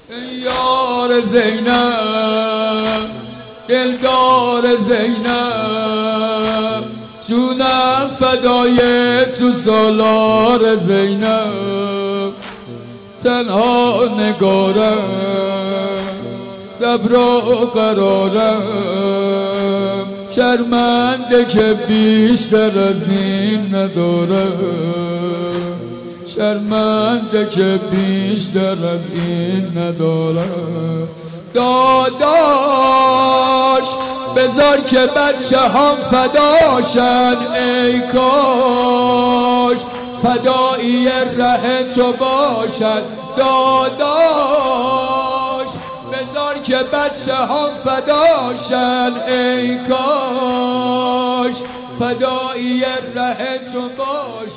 ای یار زینب دلدار زینب جونم فدای تو سالار زینب تنها نگارم صبر و قرارم شرمنده که بیشتر از این ندارم شرمنده که بیشتر از این ندارم داداش بذار که بچه هم فداشن ای کاش فدایی ره تو باشد داداش بذار که بچه هم فداشن ای کاش فدایی ره تو باشد